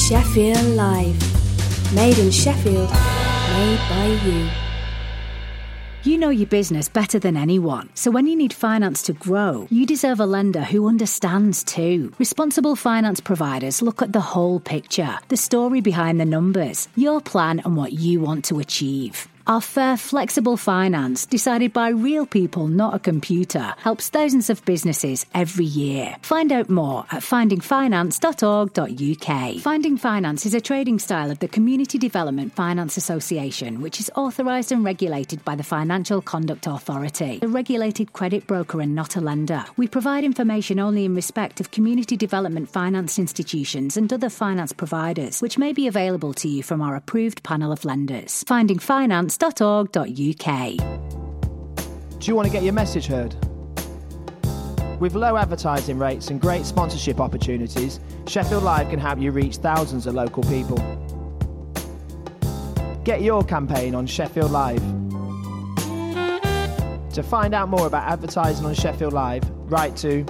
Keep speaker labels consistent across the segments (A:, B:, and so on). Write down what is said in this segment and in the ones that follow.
A: Sheffield Live. Made in Sheffield, made by you.
B: You know your business better than anyone, so when you need finance to grow, you deserve a lender who understands too. Responsible finance providers look at the whole picture, the story behind the numbers, your plan and what you want to achieve. Our fair, flexible finance, decided by real people, not a computer, helps thousands of businesses every year. Find out more at findingfinance.org.uk. Finding Finance is a trading style of the Community Development Finance Association, which is authorised and regulated by the Financial Conduct Authority, a regulated credit broker and not a lender. We provide information only in respect of community development finance institutions and other finance providers, which may be available to you from our approved panel of lenders. findingfinance.org.uk.
C: Do you want to get your message heard? With low advertising rates and great sponsorship opportunities, Sheffield Live can help you reach thousands of local people. Get your campaign on Sheffield Live. To find out more about advertising on Sheffield Live, write to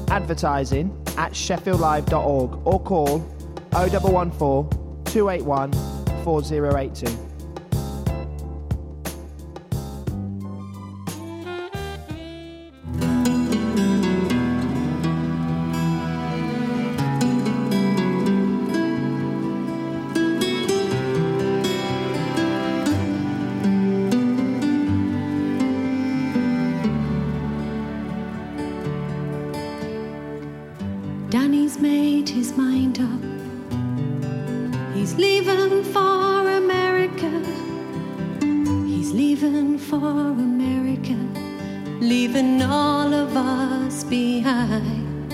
C: advertising@sheffieldlive.org or call 0114 281 4082.
D: Danny's made his mind up. He's leaving for America. He's leaving for America, leaving all of us behind.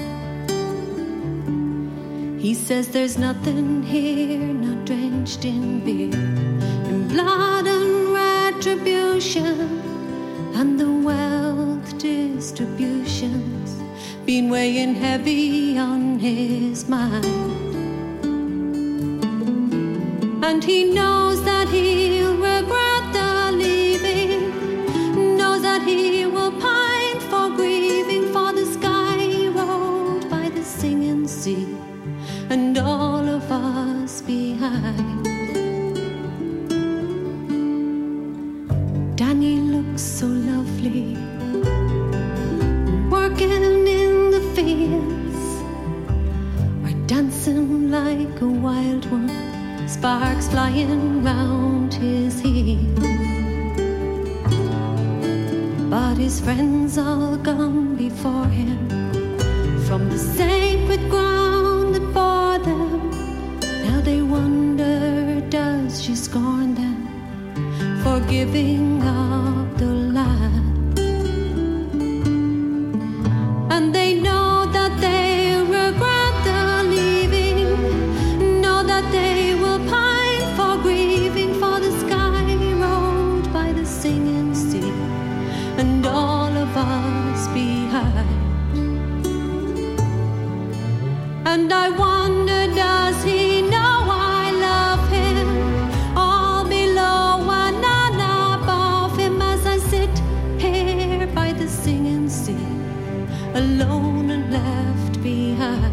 D: He says there's nothing here, not drenched in beer, in blood and retribution, and the wealth distribution's been weighing heavy on his mind. And he knows that he'll regret the leaving, knows that he will pine for grieving for the sky road by the singing sea, and all of us behind. Danny looks so lovely, working in the fields, or dancing like a wild one, sparks flying round his heels. But his friends all gone before him, from the sacred ground that bore them. Now they wonder, does she scorn them for giving up the land? And they know that they regret the leaving, know that they will pine for grieving for the sky road by the singing sea, and all of us behind. And I wonder, does he know I love him, all below and none above him, as I sit here by the singing sea, alone and left behind.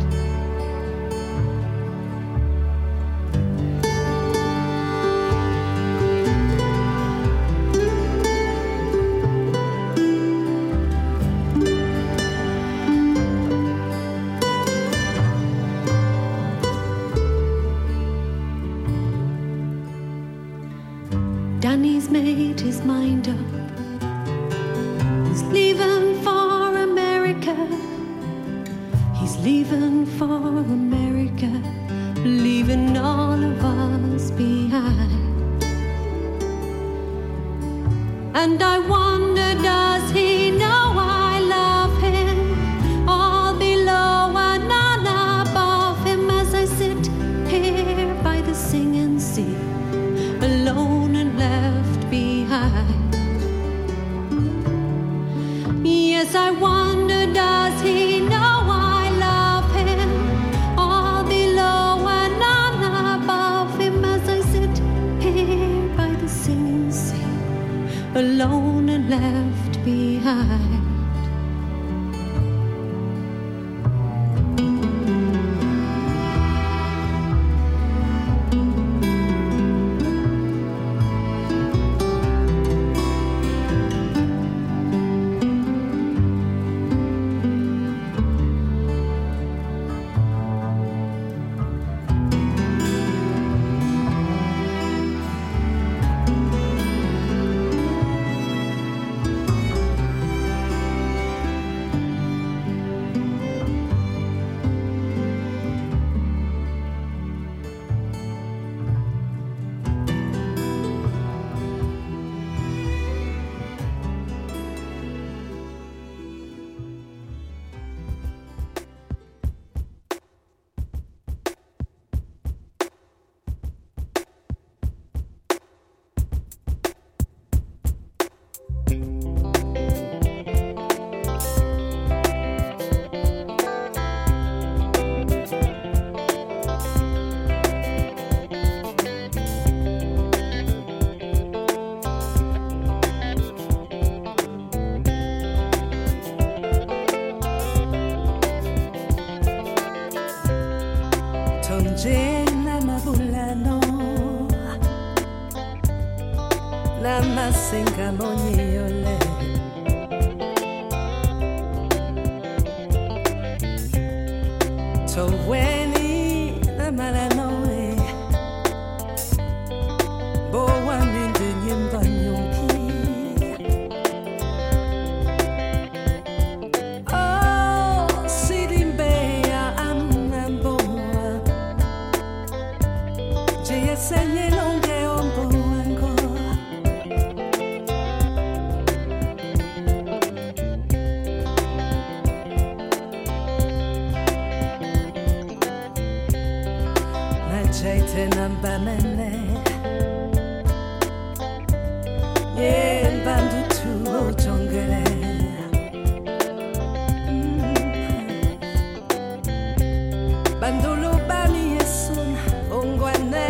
D: Danny's made his mind up. He's leaving for America. He's leaving for America, leaving all of us behind. And I wonder, does he know I love him, all below and none above him, as I sit here by the singing sea, alone and left behind. Yes, I wonder, does he know I love him, all below and none above him, as I sit here by the singing sea, alone and left behind.
E: tonje na mabulano na masenga monyole toweni na malanoe bo wa minde nyimba nyonki oh sidimbe ya amnambo je senye longe ombo wango Jaite namba mene Ye bandu tu ojongere Bandolo bani yesun ongwane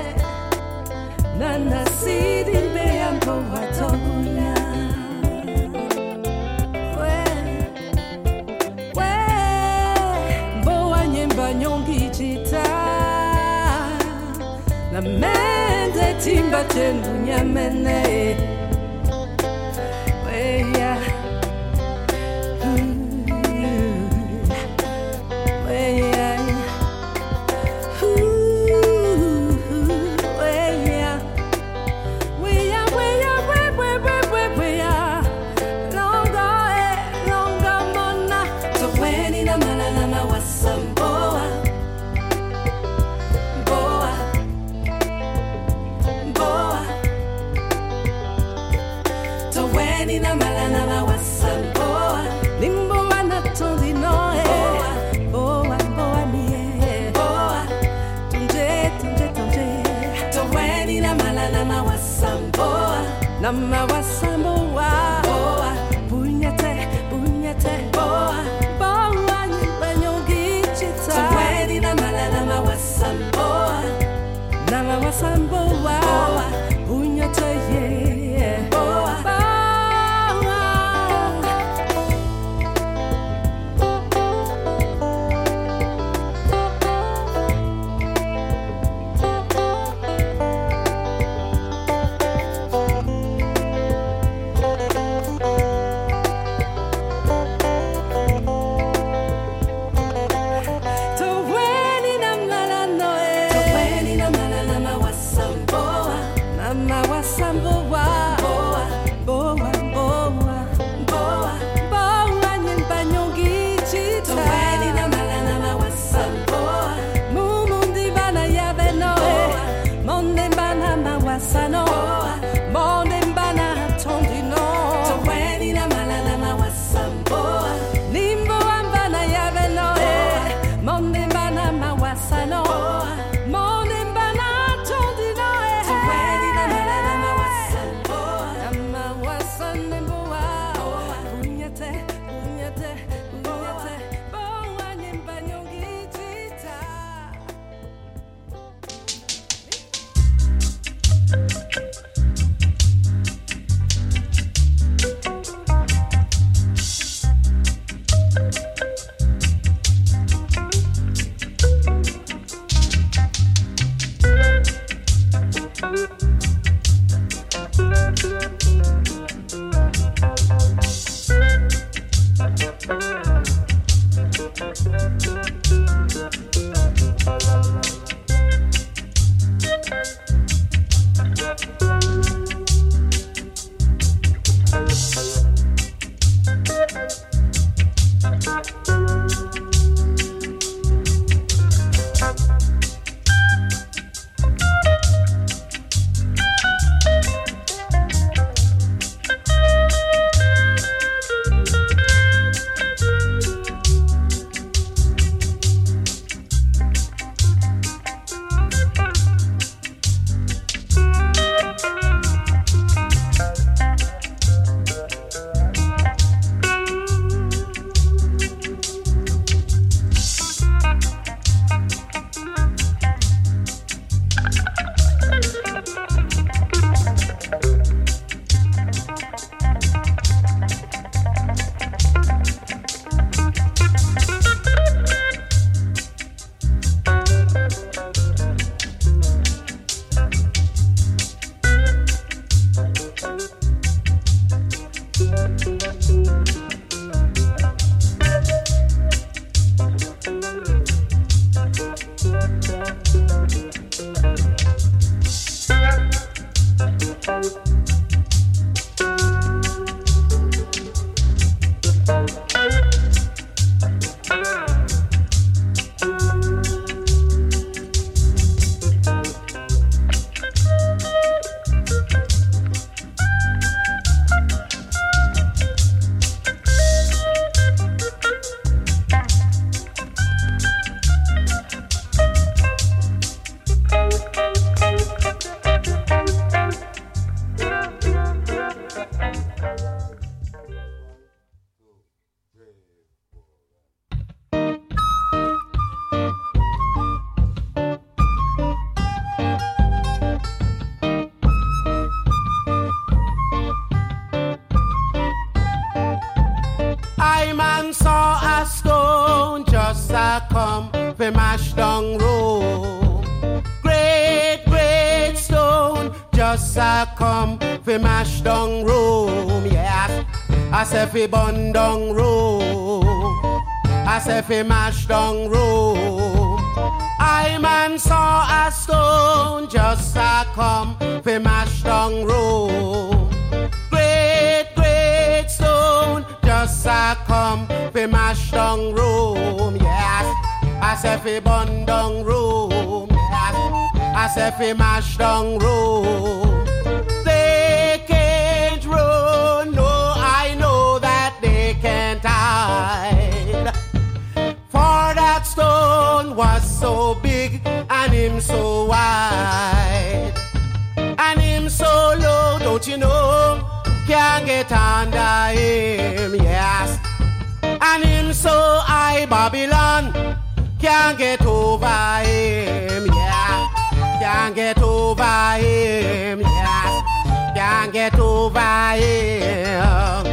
E: Nana sidimbe ambo watobunya We Boa nyemba nyongi jita Na mende timba tendu nyamene Weya Weya Weya Weya Weya Longa mona Toweni na malala wasamboa na malana na wasamboa limbo wanatondi noe boa boa mie boa tunje toweni na malana na wasamboa na mawasamboa boa bunyate boa boa nyonyongi chita toweni na malana na wasamboa boa bunyate boa
F: down room. Great, great stone just a come fi mash down room. Yes, I say fi burn down room. I say fi mash down room. I man saw a stone just a come fi mash down room. Great, great stone just a come fi mash down room. Yes, I say fi burn down room. Yes, I say fi mash down room. They can't run, no, I know that they can't hide. For that stone was so big and him so wide, and him so low, don't you know, can't get under him, yes. And him so high, Babylon can't get over him, yeah. Can't get over him, yes. Can't get over him.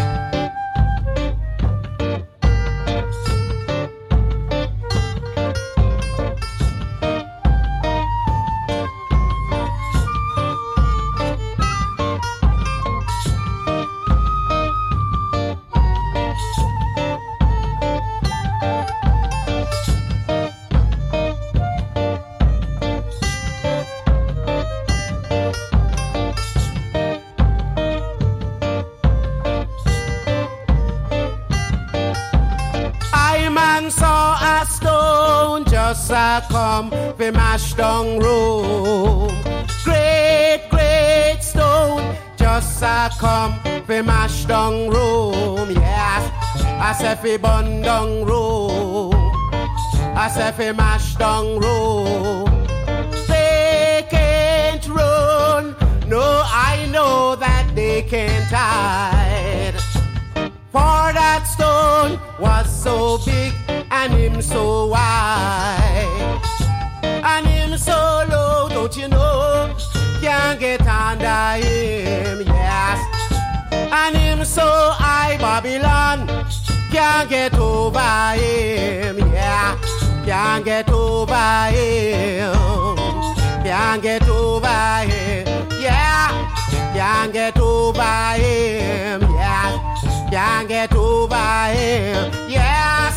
F: Saw a stone just a come fi mash down room. Great, great stone just a come fi mash down room. Yes, I say fi burn down room. I say fi mash down room. They can't run, no, I know that they can't hide. For that stone was so big and him so wide, and him so low, don't you know, can't get under him, yes. And him so high, Babylon can't get over him, yeah. Can't get over him, can't get over him, yeah. Can't get over him, yeah. Can't get over him, yes.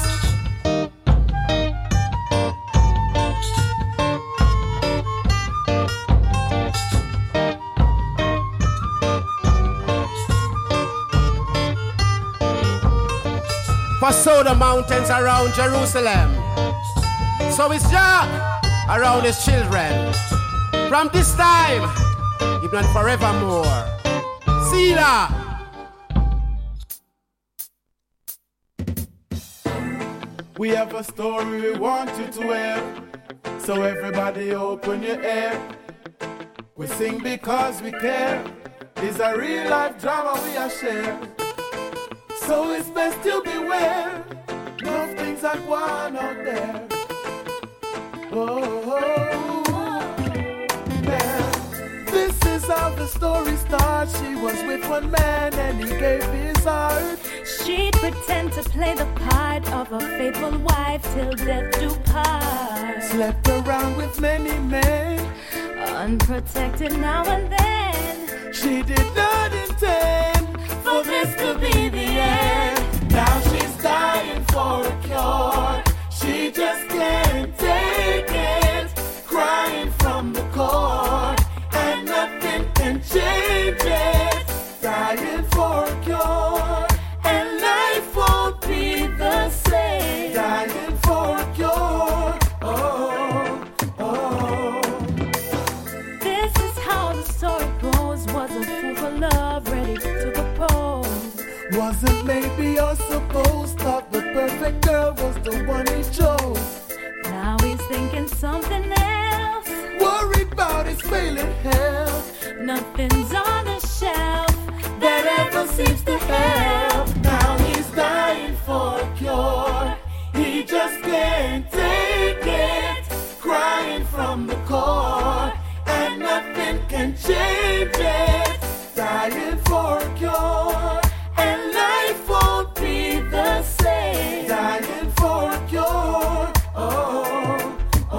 F: For so the mountains around Jerusalem, so is Jah around his children. From this time, even forevermore. Selah.
G: We have a story we want you to hear, so everybody open your ear. We sing because we care. It's a real life drama we are sharing, so it's best you beware. No things are going out there. Oh, yeah. This is how the story starts. She was with one man and he gave his heart.
E: She'd pretend to play the part of a faithful wife till death do part.
G: Slept around with many men,
E: unprotected now and then.
G: She did not intend for this to be the end. Now she's dying for a cure. She just can't take it, crying from the core, and nothing can change it. Dying for a cure, and life won't be the same. Dying for a cure, oh, oh.
E: This is how the story goes. Was a fool for love, ready to propose.
G: Wasn't maybe you're supposed, thought the perfect girl was the one he chose.
E: Now he's thinking something else,
G: worried about his failing health.
E: Nothing's on the shelf
G: that ever seems to help. Now he's dying for a cure. He just can't take it, crying from the core, and nothing can change it. Dying for a cure, and life won't be the same. Dying for a cure, oh, oh.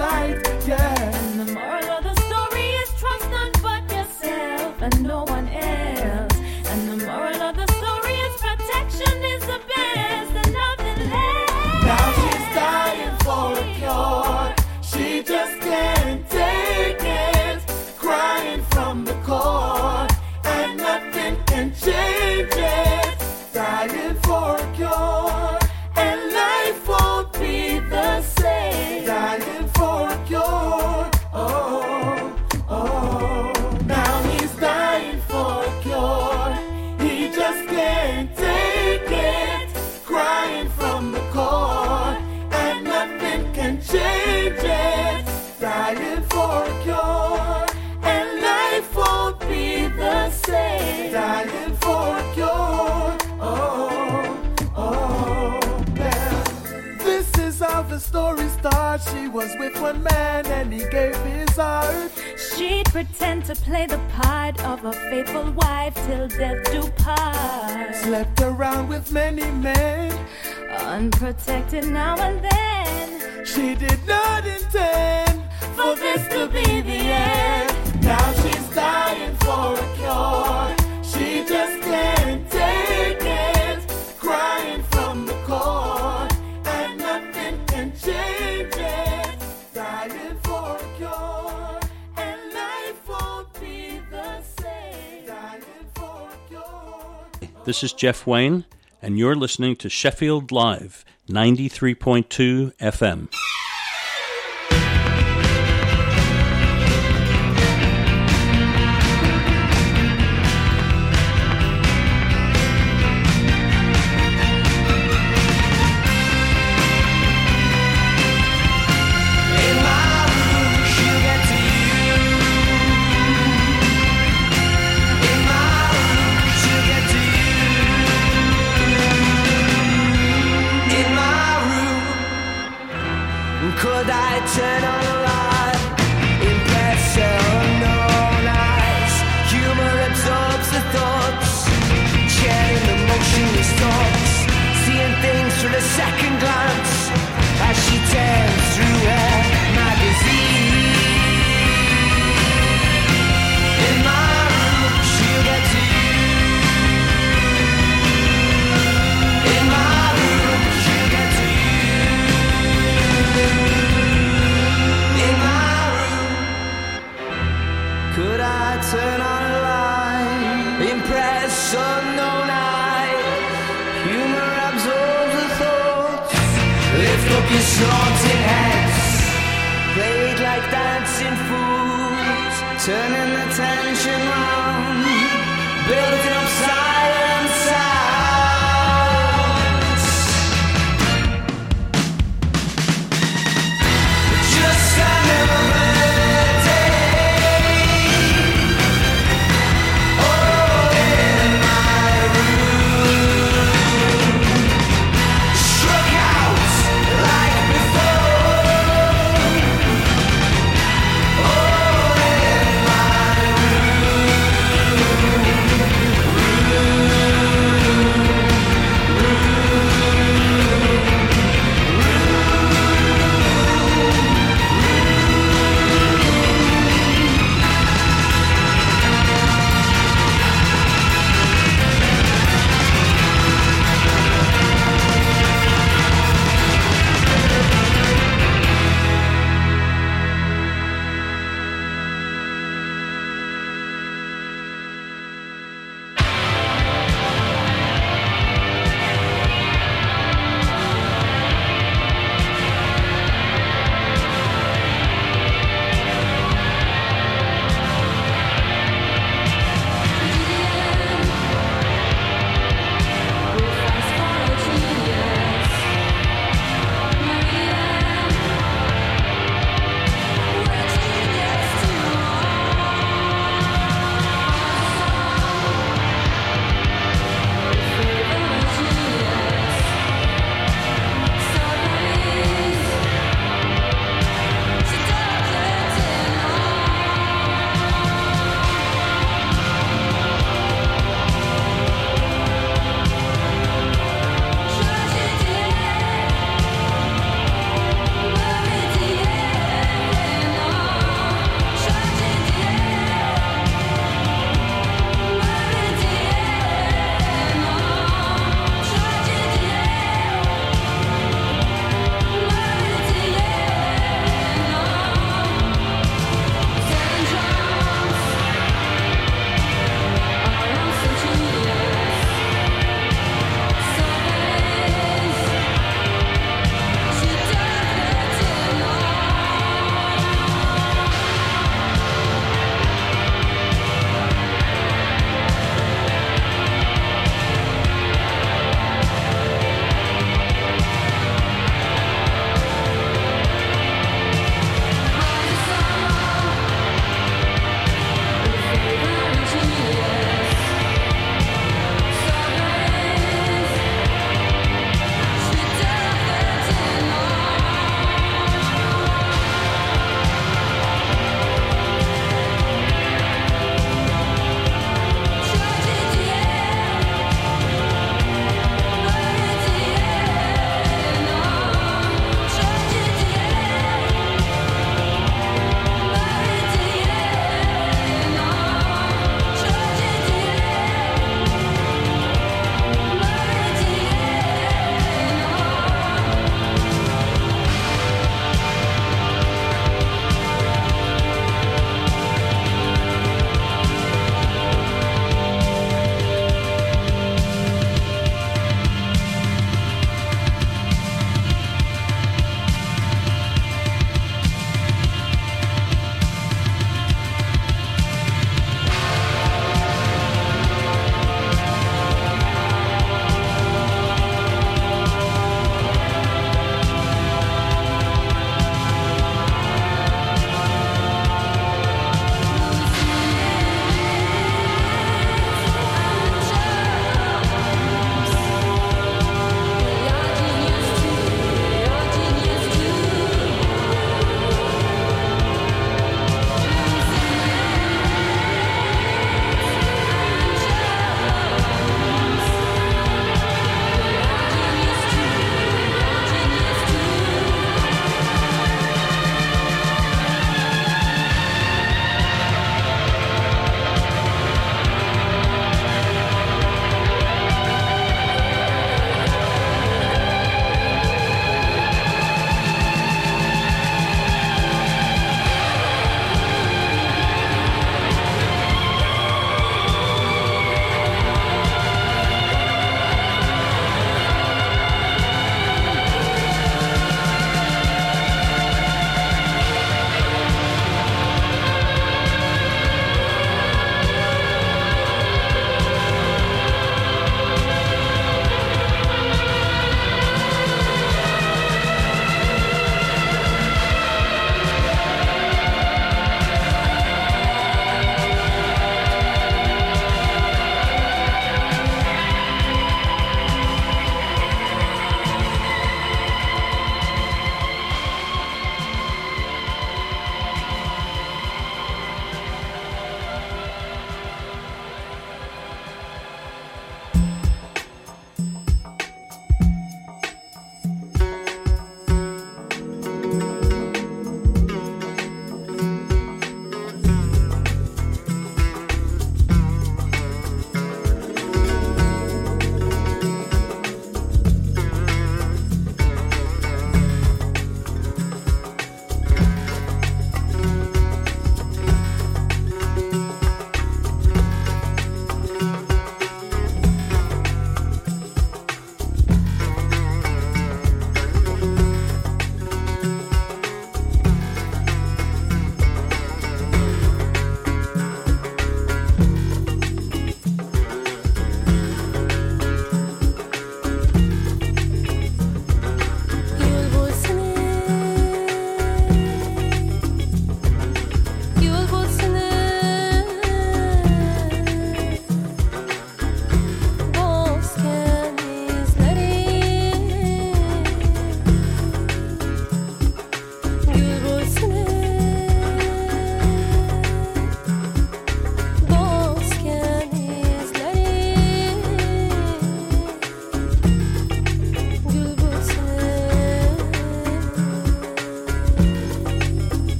G: light, yeah.
E: And the moral of the story is trust none but yourself and no one else. And the moral of the story is protection is the best and nothing less.
G: Now she's dying for a cure. She just can't take it. Crying from the core, and nothing can change it. Dying for a cure, and life won't be the same. Dying for a cure, oh, oh. Now he's dying for a cure. He just can't take it. Crying from the core, and nothing can change it. Dying for a cure, and life won't be the same. Dying for a cure, oh, oh, yeah. This is how the story starts. She was with one man and he gave his heart.
E: She'd pretend to play the part of a faithful wife till death do part.
G: Slept around with many men,
E: Unprotected now and then.
G: she did not intend for this to be the end. Now she's dying for a cure. She just can't take it. Crying from the core, and nothing can change it. Dying for a cure, and life won't be the same. Dying for a cure.
H: This is Jeff Wayne, and you're listening to Sheffield Live, 93.2 FM.
I: Could I turn on a light? Impress unknown eyes. Humor absorbs the thoughts, sharing the motionless thoughts, seeing things through a second glance as she turns through her magazine. In my room, she'll get to you. In my room, she'll get to you. In my room, could I turn on a light? Impress unknown eyes. Humor absorbs the thoughts. Lift up your snorting heads. Played like dancing fools, turning the tension round, building up silent sounds. Just another day. Oh, in my room, struck out like before. Oh, in my room.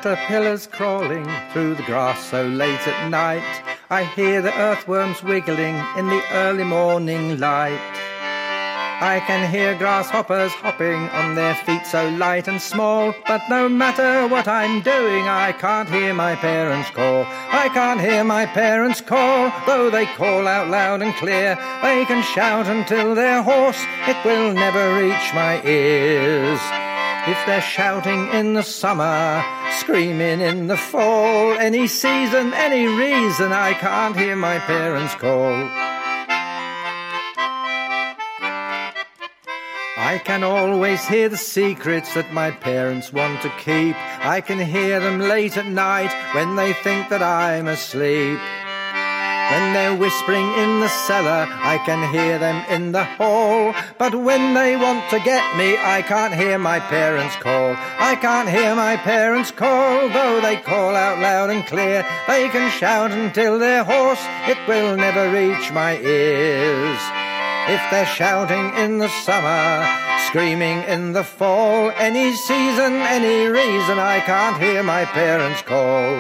J: caterpillars crawling through the grass so late at night. I hear the earthworms wiggling in the early morning light. I can hear grasshoppers hopping on their feet so light and small. But no matter what I'm doing, I can't hear my parents call. I can't hear my parents call, though they call out loud and clear. They can shout until they're hoarse, it will never reach my ears. If they're shouting in the summer, screaming in the fall, any season, any reason, I can't hear my parents call. I can always hear the secrets that my parents want to keep. I can hear them late at night when they think that I'm asleep. When they're whispering in the cellar, I can hear them in the hall. But when they want to get me, I can't hear my parents call. I can't hear my parents call, though they call out loud and clear. They can shout until they're hoarse, it will never reach my ears. If they're shouting in the summer, screaming in the fall, any season, any reason, I can't hear my parents call.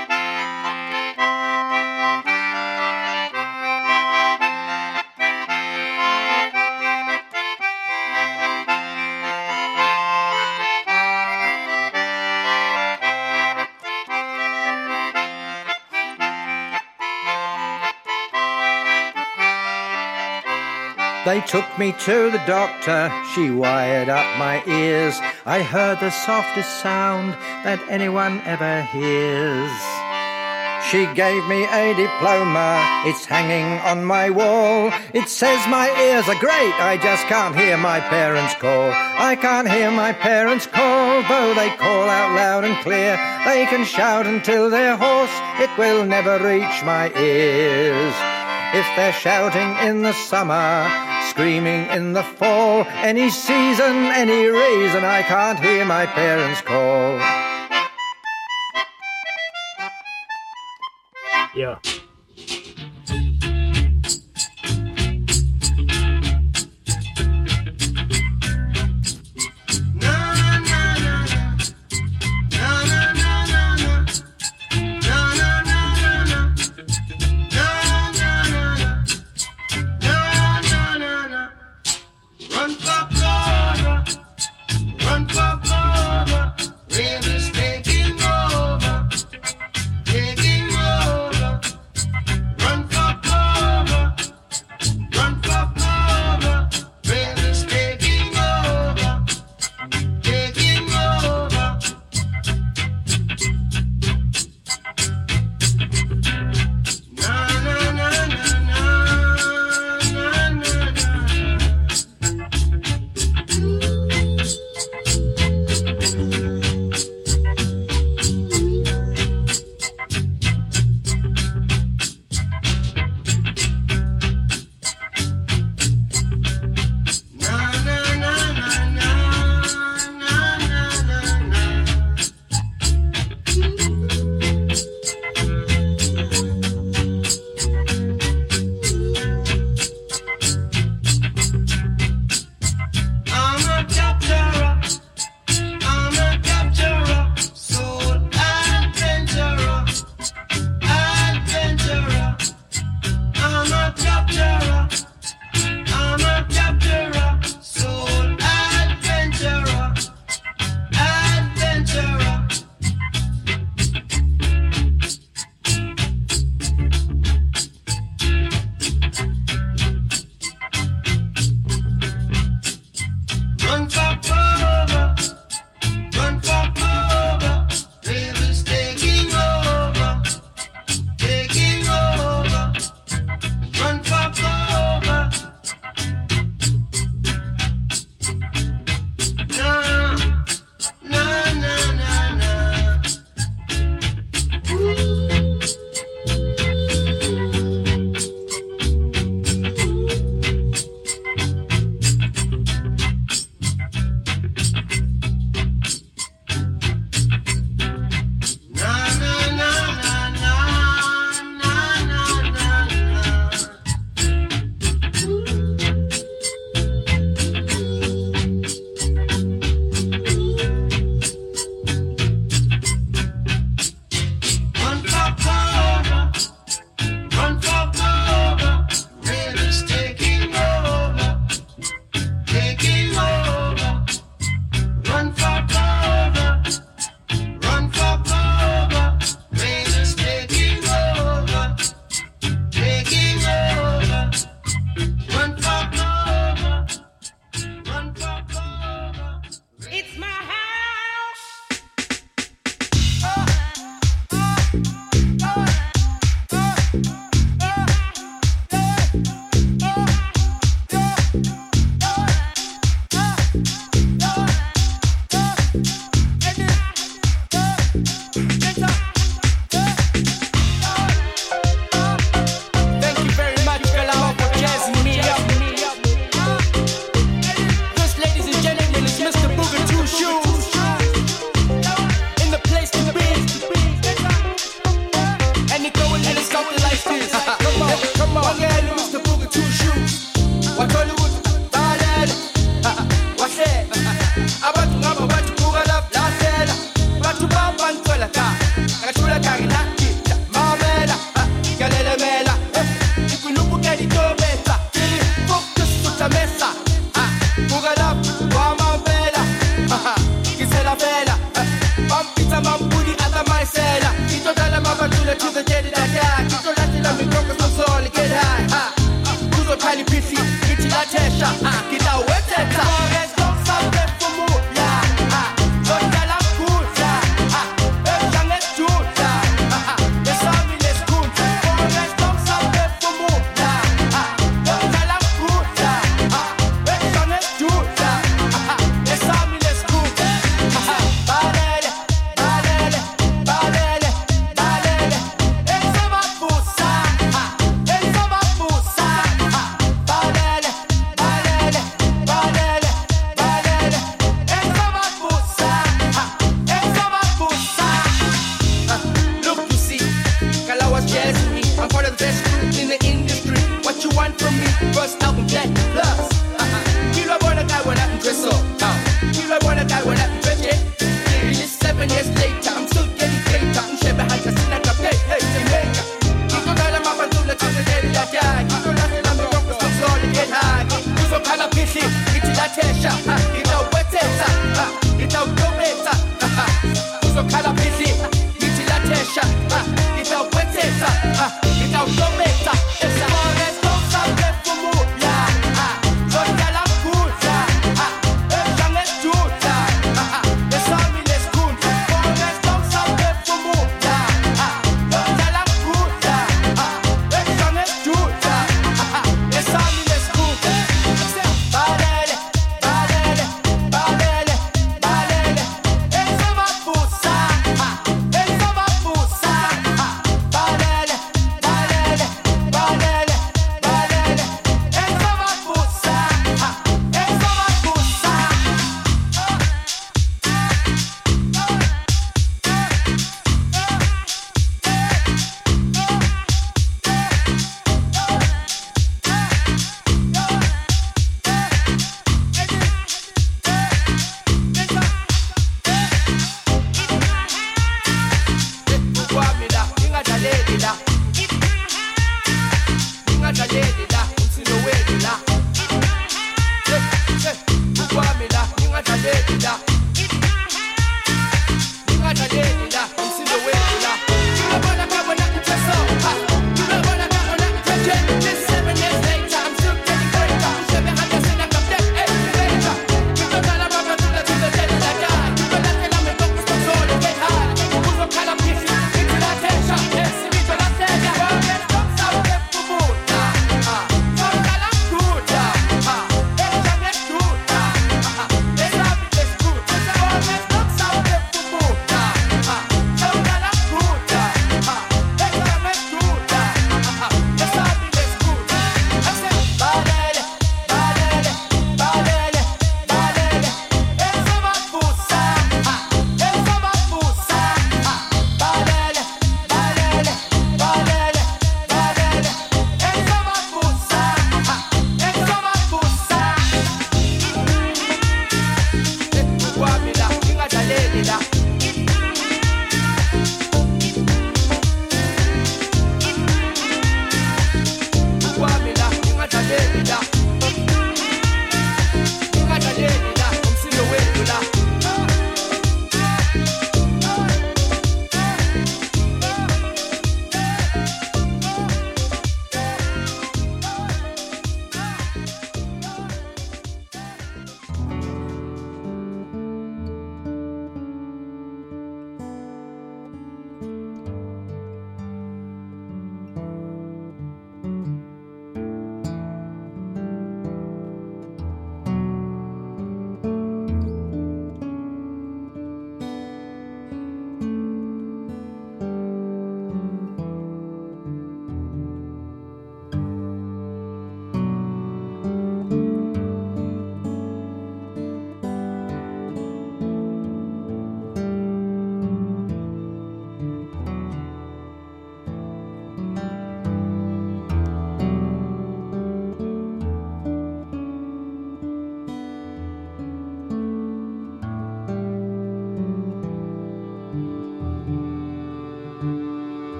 J: They took me to the doctor, she wired up my ears. I heard the softest sound that anyone ever hears. She gave me a diploma, it's hanging on my wall. It says my ears are great, I just can't hear my parents call. I can't hear my parents call, though they call out loud and clear. They can shout until they're hoarse, it will never reach my ears. If they're shouting in the summer, screaming in the fall, any season, any reason, I can't hear my parents call.
C: Yeah.
I: Rain is taking over, taking over.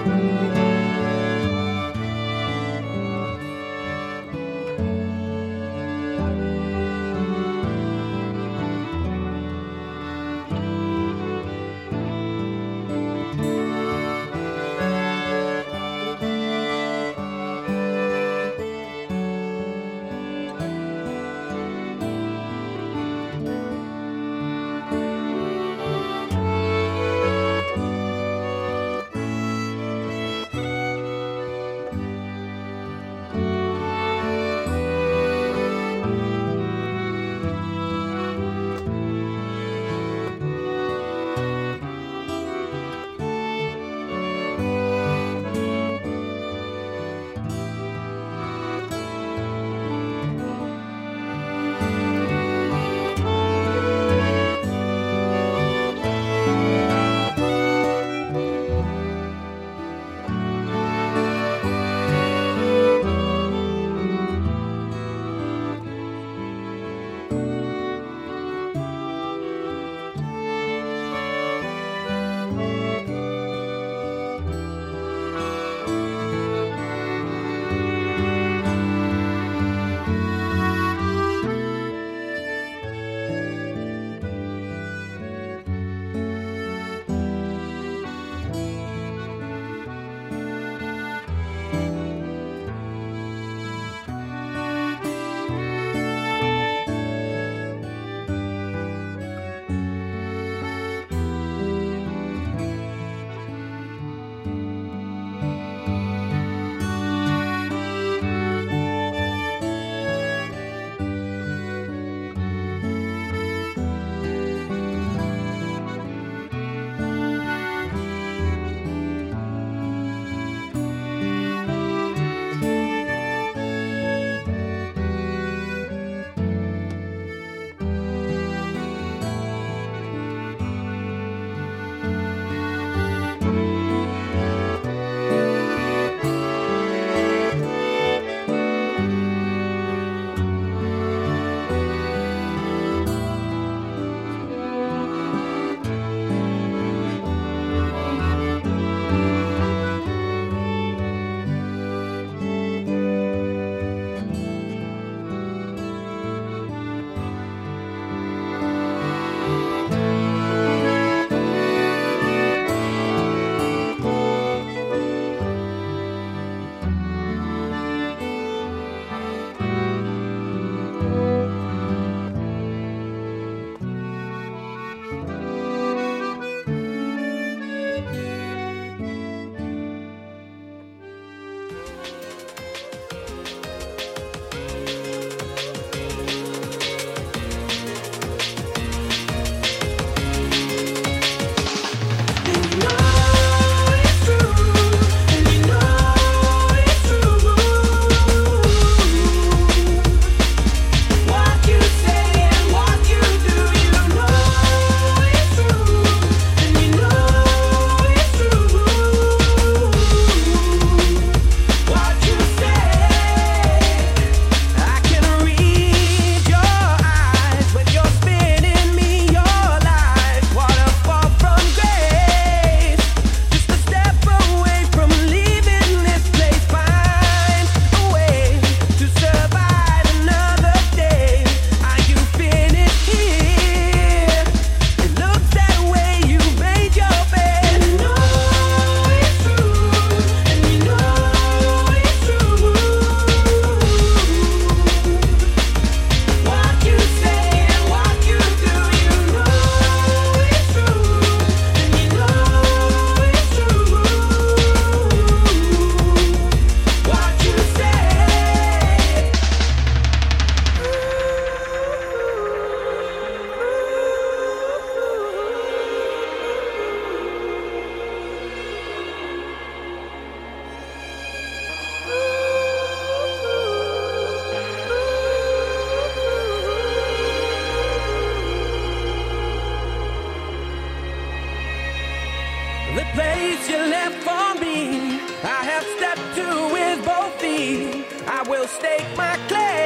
I: The place you left for me, I have stepped to with both feet. I will stake my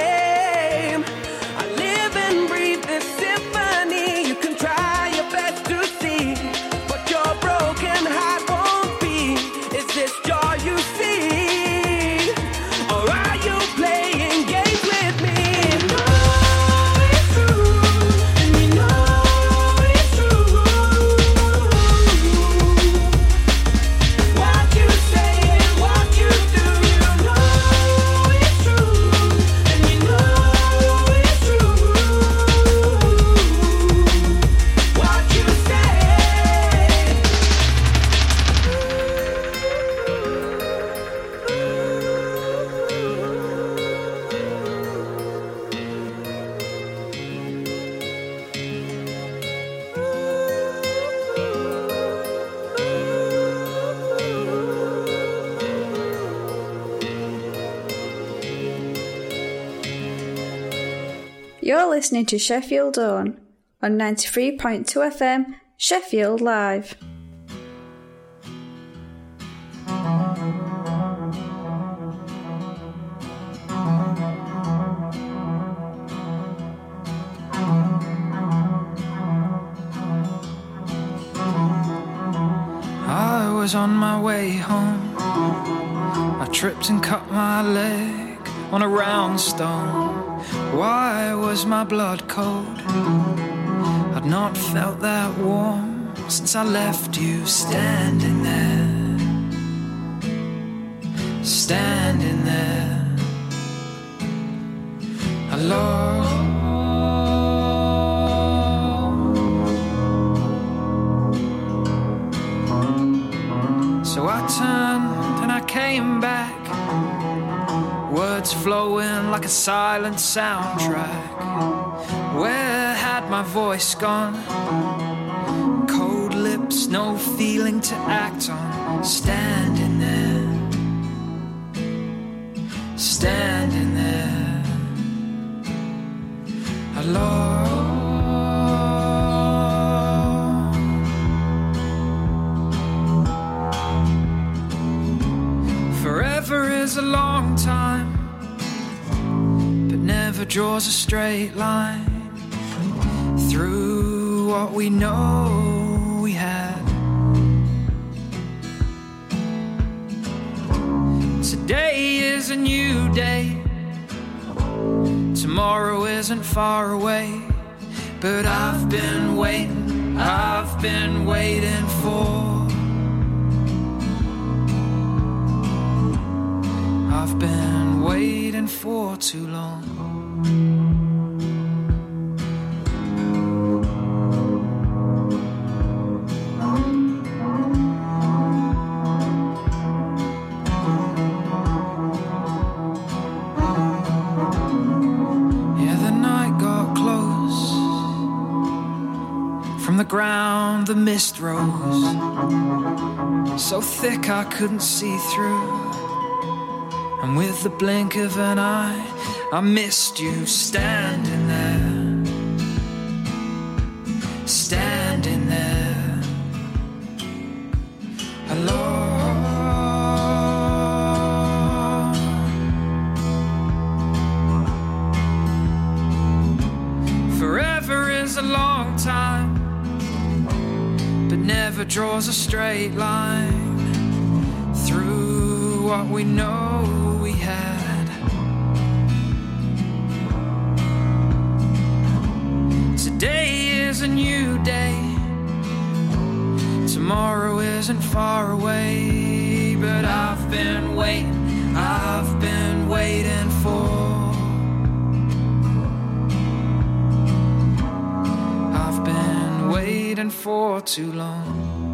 I: claim. I live and breathe this symphony. You can try your best to see, but your broken heart won't be. Is this
K: You're listening to Sheffield Own on 93.2 FM, Sheffield Live.
L: I was on my way home. I tripped and cut my leg on a round stone. Why was my blood cold? I'd not felt that warm since I left you standing there, standing there alone. So I turned and I came back, words flowing like a silent soundtrack. Where had my voice gone? Cold lips, no feeling to act on. Standing there, standing there alone. Forever is a long time, but never draws a straight line through what we know we had. Today is a new day, tomorrow isn't far away, but I've been waiting for. I've been waiting for too long. Yeah, the night got close. From the ground the mist rose, so thick I couldn't see through. And with the blink of an eye, I missed you standing there, standing there alone. Forever is a long time, but never draws a straight line through what we know we had. Today is a new day, tomorrow isn't far away, but I've been waiting for. I've been waiting for too long.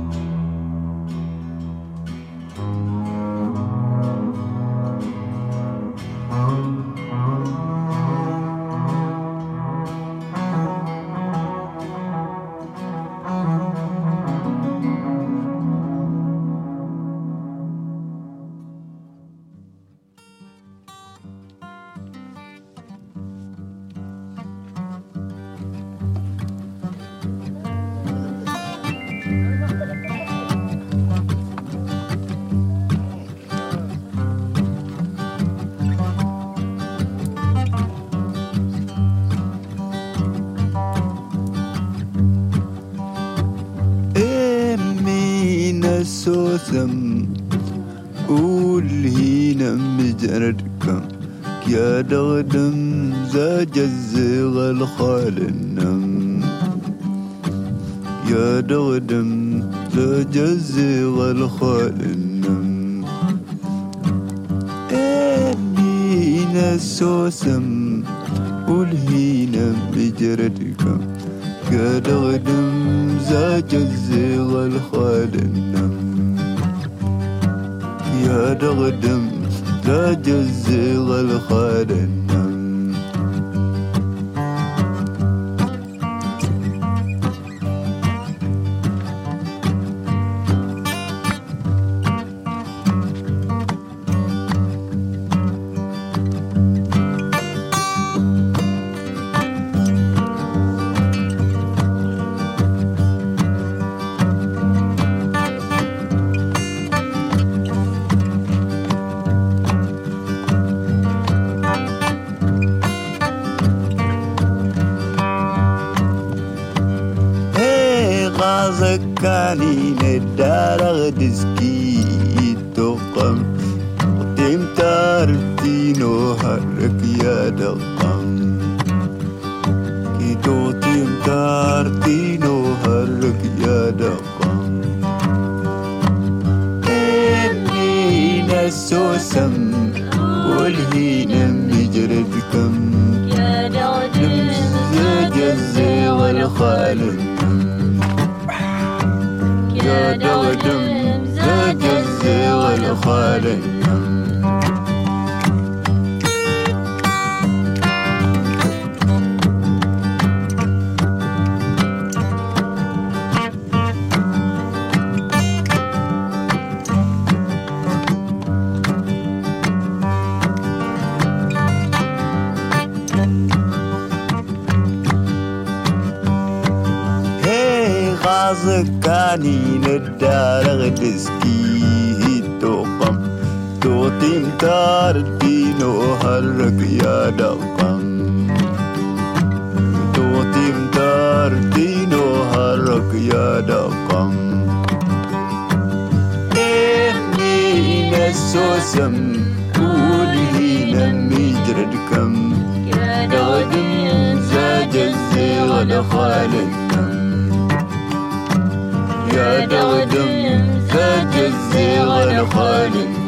M: سوسم قول هنا مجردكم يا دغدم زاج الزغ الخال النم يا دغدم زاج الزغ الخال النم هنا سوسم قول هنا مجردكم يا دغدم زاج الزغ الخال النم يا دغدم زاج الزغ الخال النم كانين الدار دسكي تقم قديم تارتينو هرك يا دقم كيتو تيم تارتينو هرك يا دقم إني نسوسم والهينا مجردكم
E: يا دقم
M: جزي والخالق يا دقم جزي والخالق كانين الدار دسكي توقم توتيم تاردينو هرك يا دقم توتيم تاردينو هرك يا دقم إني نسوسم قولي نمي جردكم يا دقم زاجزي ولا خالقكم يا دغدم زاد الزي والخالق